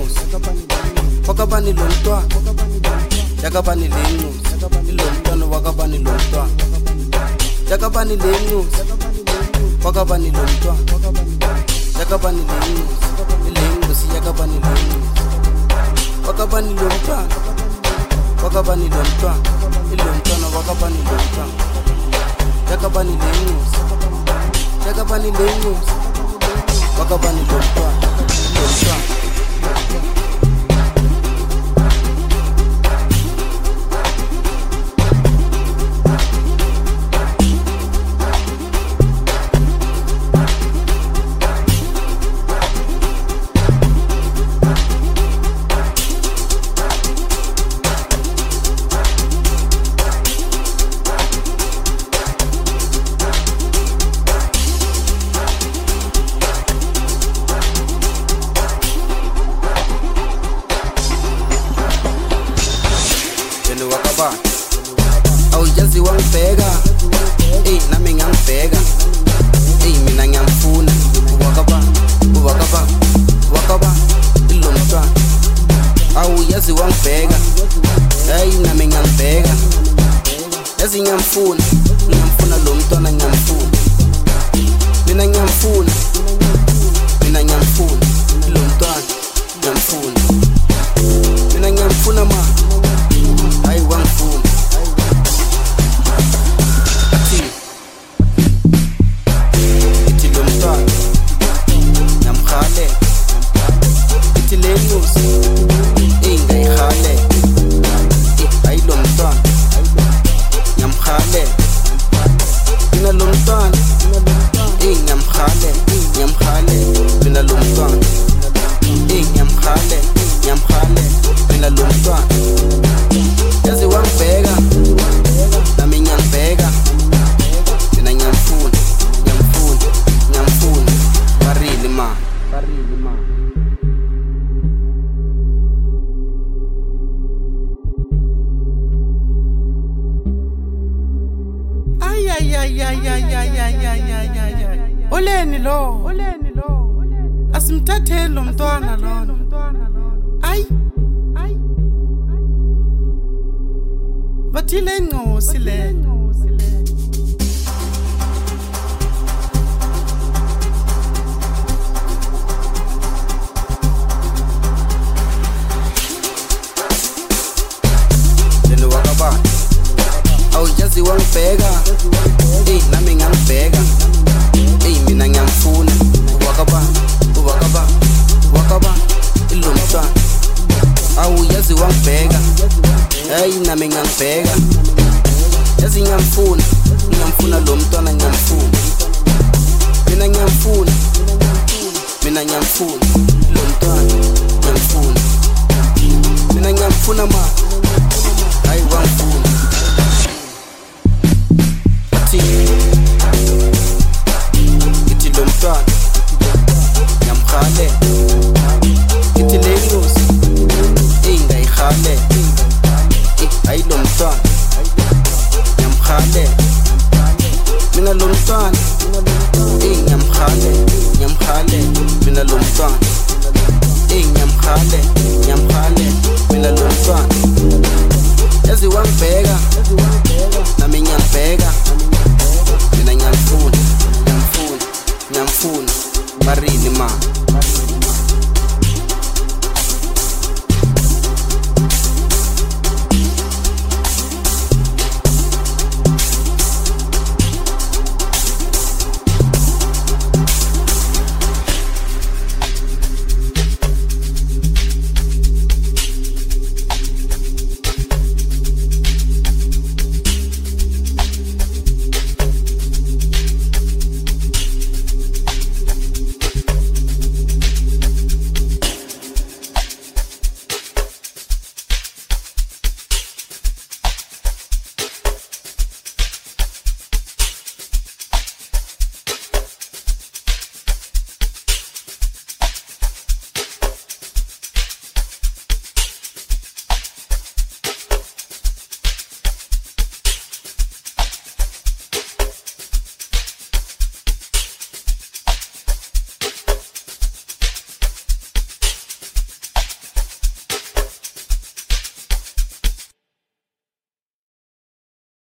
lengosi wakabani lomntwana yakabani lengosi ilomntwana wakabani lomntwana yakabani lengosi wakabani lomntwana yakabani lengosi yakabani lengosi wakabani lomntwana wakabani lomntwana ilomntwana wakabani lomntwana yakabani lengosi yakabani lengosi wakabani lomntwana lomntwana wakabani awuyazi wangibheka nami ngiyangibheka mina ngiyamfuna wakabani ilomntwana awuyazi wangibheka nami ngiyangibheka yazi ngiyamfuna lo mntwana ngiyamfuna mina ngiyamfuna lo mntwana ngiyamfuna mina ngiyamfuna ma hayi wangifuna ithi lo mntwana ngiyamkhale ithi le nkosi ngayikhale hayi lo mntwana ngiyamkhale mina lo mntwana ngiyamkhale mina lo mntwana ngiyamkhale mina lo mntwana yazi wangibheka nami ngiyangibheka mina ngiyamfuna barili ma oleni lo asimthatheli lo mntwana lona ayi bathi le ncosi le lelo wakabani awuyazi wangibheka nami ngiyangibheka mina ngiyamfuna wakabani ilomntwana awuyazi wangibheka nami ngiyangibheka yazi ngiyamfuna lo mntwana ngiyamfuna mina ngiyamfuna lo mntwana ngiyamfuna mina ngiyamfuna ma